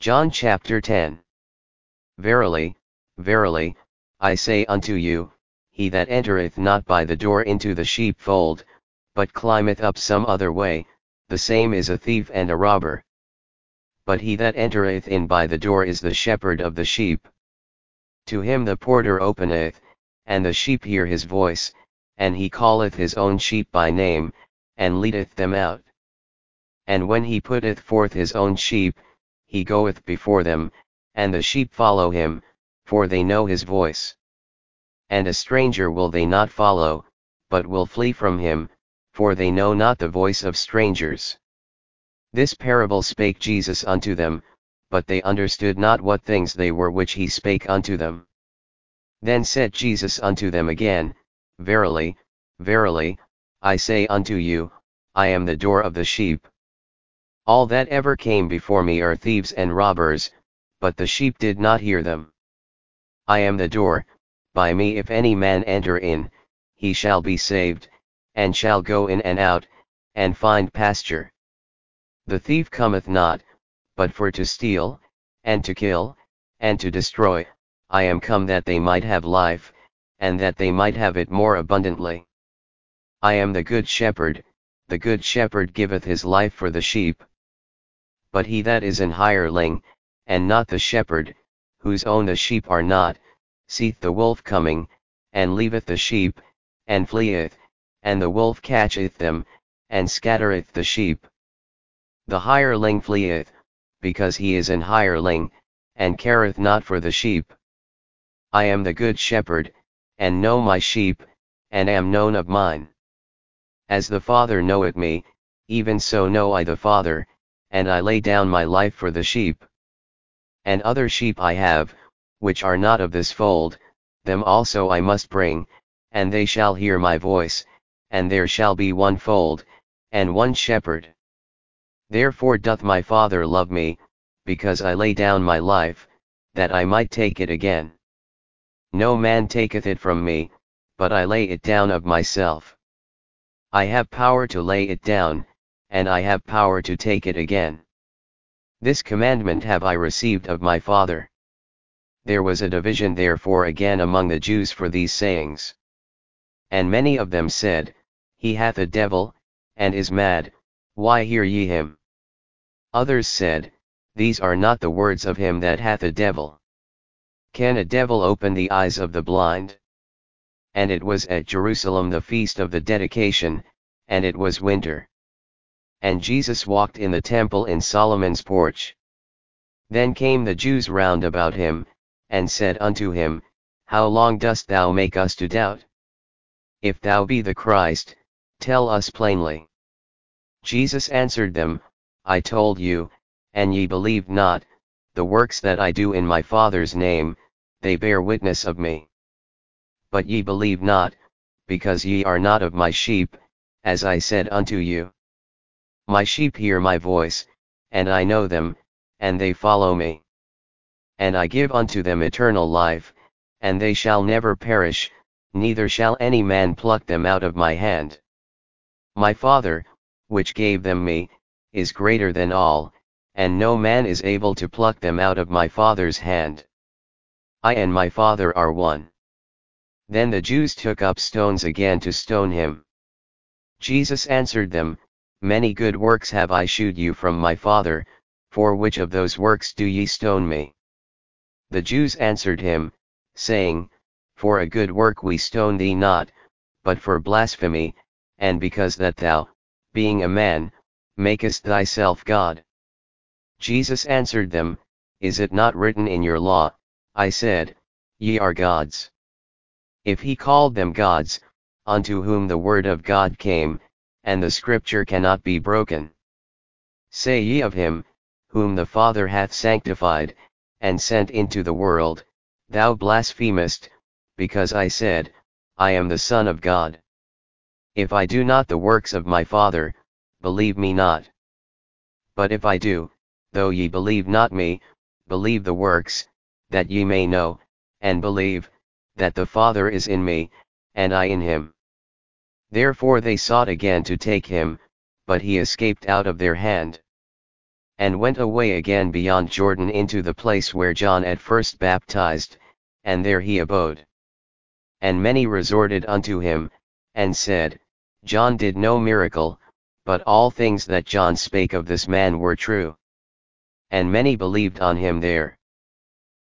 John chapter 10. Verily, verily, I say unto you, he that entereth not by the door into the sheepfold, but climbeth up some other way, the same is a thief and a robber. But he that entereth in by the door is the shepherd of the sheep. To him the porter openeth, and the sheep hear his voice, and he calleth his own sheep by name, and leadeth them out. And when he putteth forth his own sheep, he goeth before them, and the sheep follow him, for they know his voice. And a stranger will they not follow, but will flee from him, for they know not the voice of strangers. This parable spake Jesus unto them, but they understood not what things they were which he spake unto them. Then said Jesus unto them again, Verily, verily, I say unto you, I am the door of the sheep. All that ever came before me are thieves and robbers, but the sheep did not hear them. I am the door. By me if any man enter in, he shall be saved, and shall go in and out, and find pasture. The thief cometh not, but for to steal, and to kill, and to destroy. I am come that they might have life, and that they might have it more abundantly. I am the good shepherd giveth his life for the sheep. But he that is an hireling, and not the shepherd, whose own the sheep are not, seeth the wolf coming, and leaveth the sheep, and fleeth, and the wolf catcheth them, and scattereth the sheep. The hireling fleeth, because he is an hireling, and careth not for the sheep. I am the good shepherd, and know my sheep, and am known of mine. As the Father knoweth me, even so know I the Father, and I lay down my life for the sheep. And other sheep I have, which are not of this fold, them also I must bring, and they shall hear my voice, and there shall be one fold, and one shepherd. Therefore doth my Father love me, because I lay down my life, that I might take it again. No man taketh it from me, but I lay it down of myself. I have power to lay it down, and I have power to take it again. This commandment have I received of my Father. There was a division therefore again among the Jews for these sayings. And many of them said, He hath a devil, and is mad, why hear ye him? Others said, These are not the words of him that hath a devil. Can a devil open the eyes of the blind? And it was at Jerusalem the feast of the dedication, and it was winter. And Jesus walked in the temple in Solomon's porch. Then came the Jews round about him, and said unto him, How long dost thou make us to doubt? If thou be the Christ, tell us plainly. Jesus answered them, I told you, and ye believed not. The works that I do in my Father's name, they bear witness of me. But ye believe not, because ye are not of my sheep, as I said unto you. My sheep hear my voice, and I know them, and they follow me. And I give unto them eternal life, and they shall never perish, neither shall any man pluck them out of my hand. My Father, which gave them me, is greater than all, and no man is able to pluck them out of my Father's hand. I and my Father are one. Then the Jews took up stones again to stone him. Jesus answered them, Many good works have I shewed you from my Father, for which of those works do ye stone me? The Jews answered him, saying, For a good work we stone thee not, but for blasphemy, and because that thou, being a man, makest thyself God. Jesus answered them, Is it not written in your law, I said, Ye are gods? If he called them gods, unto whom the word of God came, and the scripture cannot be broken. Say ye of him, whom the Father hath sanctified, and sent into the world, Thou blasphemest, because I said, I am the Son of God. If I do not the works of my Father, believe me not. But if I do, though ye believe not me, believe the works, that ye may know, and believe, that the Father is in me, and I in him. Therefore they sought again to take him, but he escaped out of their hand. and went away again beyond Jordan into the place where John at first baptized, and there he abode. And many resorted unto him, and said, John did no miracle, but all things that John spake of this man were true. And many believed on him there.